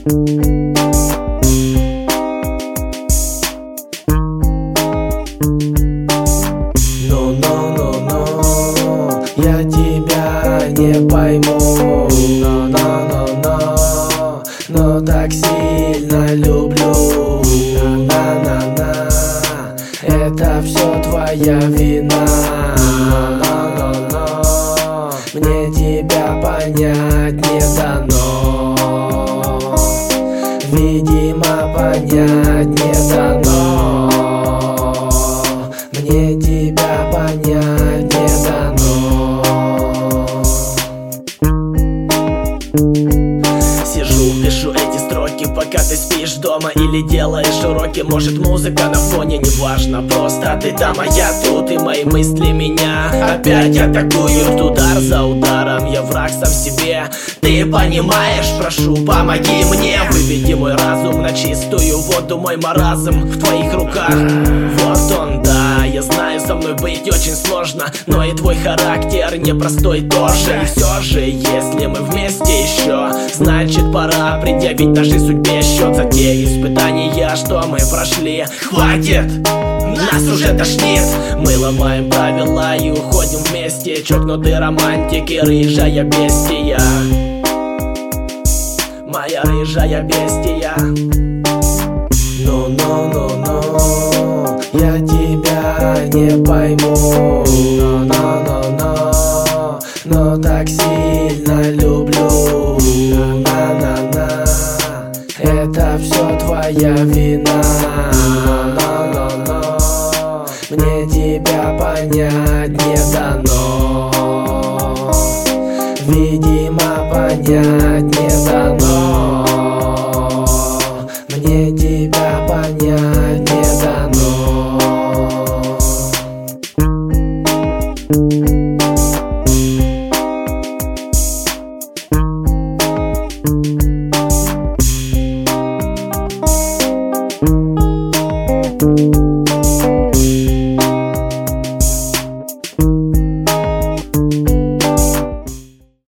Но я тебя не пойму, но так сильно люблю. Это все твоя вина, мне тебя понять не дано. Видимо, понять не дано. Мне тебя понять не дано. Сижу, пишу эти строки, пока ты спишь дома или делаешь уроки. Может, музыка на фоне, неважно, просто ты там, а я тут. И мои мысли меня опять атакуют. Удар за ударом, я враг сам себе. Ты понимаешь, прошу, помоги мне. Выведи мой разум на чистую воду, мой маразм в твоих руках. Вот он, да, я знаю, со мной быть очень сложно, но и твой характер непростой тоже. И все же, если мы вместе еще, значит пора предъявить нашей судьбе счет за те испытания, что мы прошли. Хватит! Нас уже тошнит. Мы ломаем правила и уходим вместе. Чокнутые романтики, рыжая бестия, моя рыжая бестия. Но я тебя не пойму, но так сильно люблю. Это все твоя вина, мне тебя понять не дано. Видимо, понять не дано. Мне тебя понять не дано. Thank you.